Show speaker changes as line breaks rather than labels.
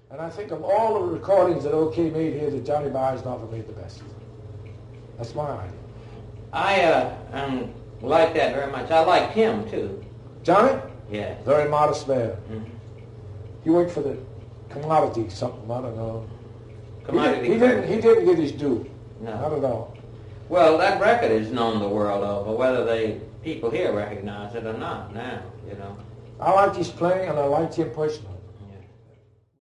And I think of all the recordings that OK made here, that Johnny Bosdorfer made the best. That's my idea.
I like that very much. I liked him, too.
Johnny?
Yeah.
Very modest man.
Mm-hmm.
He worked for the commodity something, I don't know.
Commodity.
He didn't get his due.
No.
Not at all.
Well, that record is known the world over, whether people here recognize it or not now, you know.
I liked his playing, and I liked him personally.